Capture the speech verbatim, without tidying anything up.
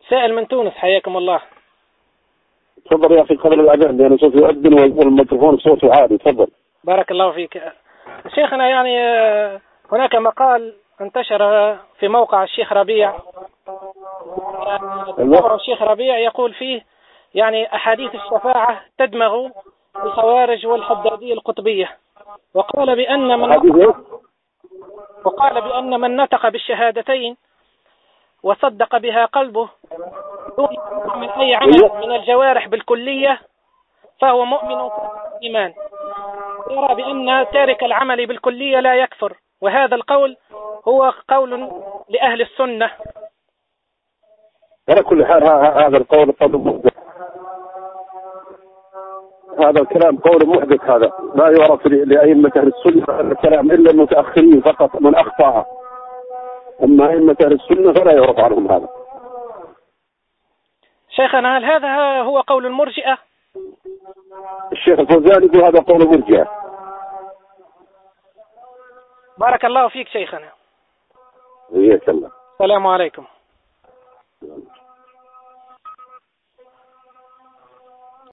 سائل من تونس، حياكم الله. تفضل يا أخي قبل الأذان لأن صوتي يؤذن والميكروفون صوته عالي. تفضل. بارك الله فيك شيخنا. يعني هناك مقال انتشر في موقع الشيخ ربيع، يعني الشيخ ربيع يقول فيه يعني أحاديث الشفاعة تدمغ الخوارج والحدادية القطبية، وقال بأن من وقال بأن من نطق بالشهادتين وصدق بها قلبه دون من أي عمل من الجوارح بالكلية فهو مؤمن إيمان. يرى بأن تارك العمل بالكلية لا يكفر، وهذا القول هو قول لأهل السنة. على كل حال هذا القول قول محدث، هذا الكلام قول محدث، هذا لا يعرف لأئمة أهل السنة هذا الكلام إلا المتأخرين فقط من أخطأ، أما أئمة أهل السنة فلا يعرف عنهم هذا. شيخنا هل هذا هو قول المرجئة؟ الشيخ الفوزان يقول هذا قول مرجئة. بارك الله فيك شيخنا. وياك الله. السلام عليكم.